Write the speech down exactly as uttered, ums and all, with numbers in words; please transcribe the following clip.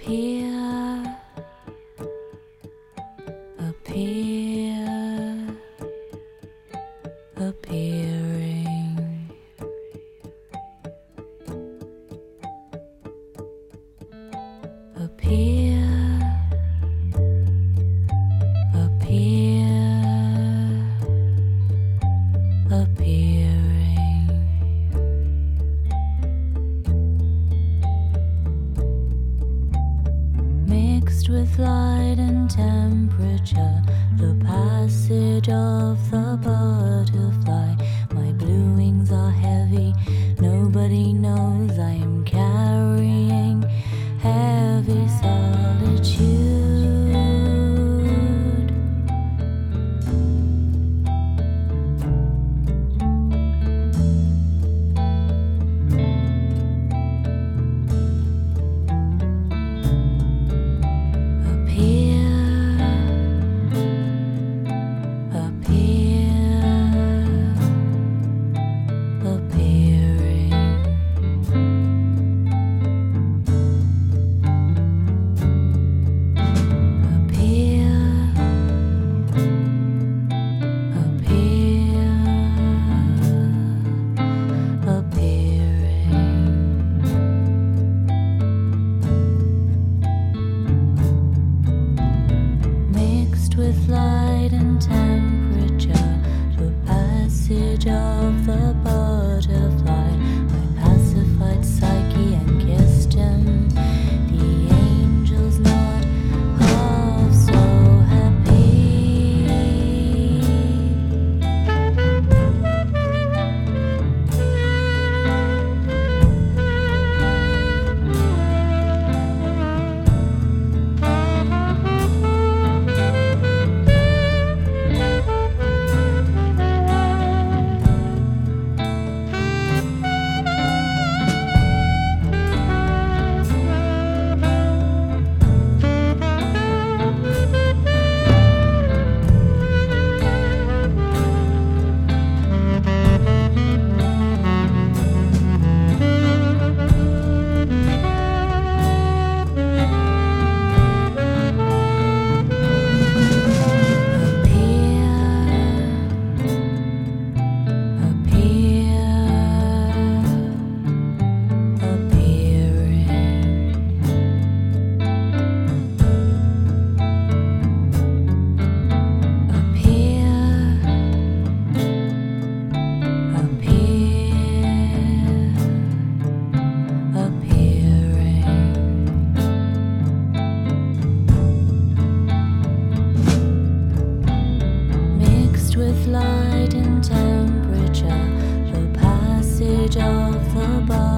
appear, appear, appearing, appear, appear, appearing, mixed with light and temperature, the passage of the butterfly. My blue wings are heavy, nobody knows I am carrying heavy solitude. With light and temperature, the passage of the butterfly. I pacified Psyche and kissed him. The angel's not half so with light and temperature, the passage of the body.